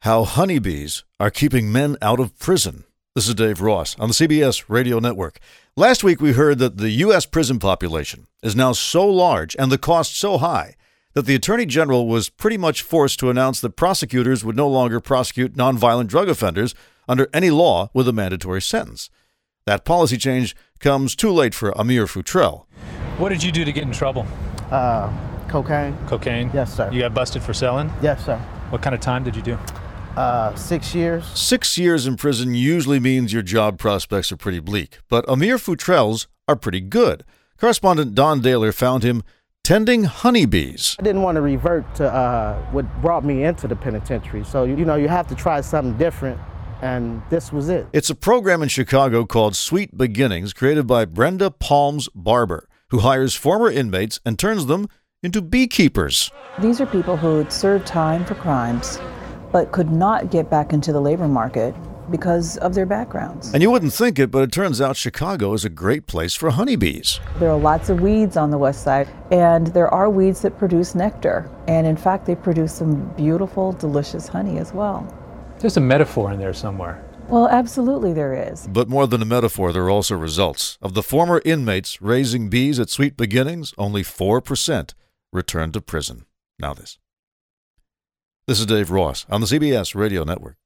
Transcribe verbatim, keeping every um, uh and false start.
How honeybees are keeping men out of prison. This is Dave Ross on the C B S Radio Network. Last week we heard that the U S prison population is now so large and the cost so high that the Attorney General was pretty much forced to announce that prosecutors would no longer prosecute nonviolent drug offenders under any law with a mandatory sentence. That policy change comes too late for Amir Futrell. What did you do to get in trouble? Uh, cocaine. Cocaine? Yes, sir. You got busted for selling? Yes, sir. What kind of time did you do? Uh, six years. Six years in prison usually means your job prospects are pretty bleak, but Amir Futrell's are pretty good. Correspondent Don Daler found him tending honeybees. I didn't want to revert to uh, what brought me into the penitentiary, so you know you have to try something different, and this was it. It's a program in Chicago called Sweet Beginnings, created by Brenda Palms Barber, who hires former inmates and turns them into beekeepers. These are people who had served time for crimes but could not get back into the labor market because of their backgrounds. And you wouldn't think it, but it turns out Chicago is a great place for honeybees. There are lots of weeds on the west side, and there are weeds that produce nectar. And in fact, they produce some beautiful, delicious honey as well. There's a metaphor in there somewhere. Well, absolutely there is. But more than a metaphor, there are also results. Of the former inmates raising bees at Sweet Beginnings, only four percent returned to prison. Now this. This is Dave Ross on the C B S Radio Network.